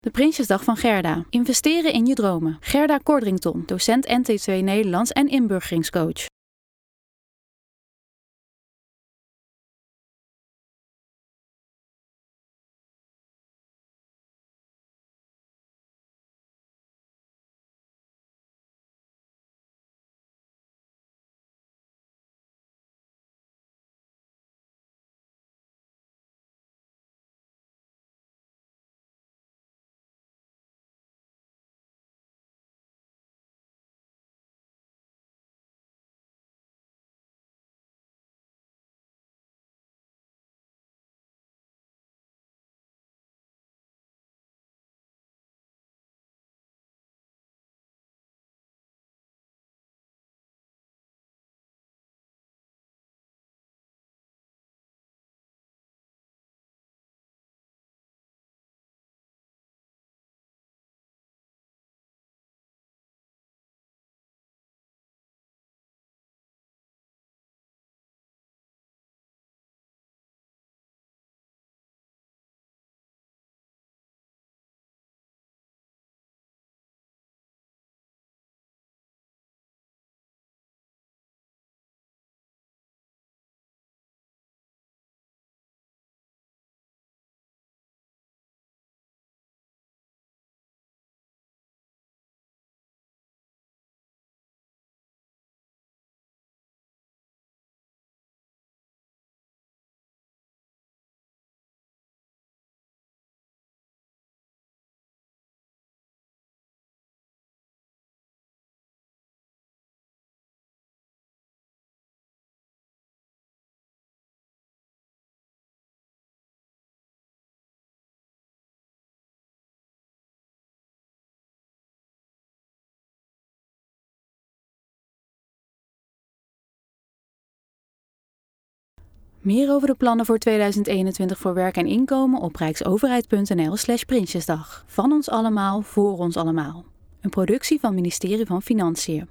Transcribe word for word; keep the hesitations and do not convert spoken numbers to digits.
De Prinsjesdag van Gerda. Investeren in je dromen. Gerda Cordrington, docent N T twee Nederlands en inburgeringscoach. Meer over de plannen voor tweeduizend eenentwintig voor werk en inkomen op rijksoverheid.nl slash Prinsjesdag. Van ons allemaal, voor ons allemaal. Een productie van het ministerie van Financiën.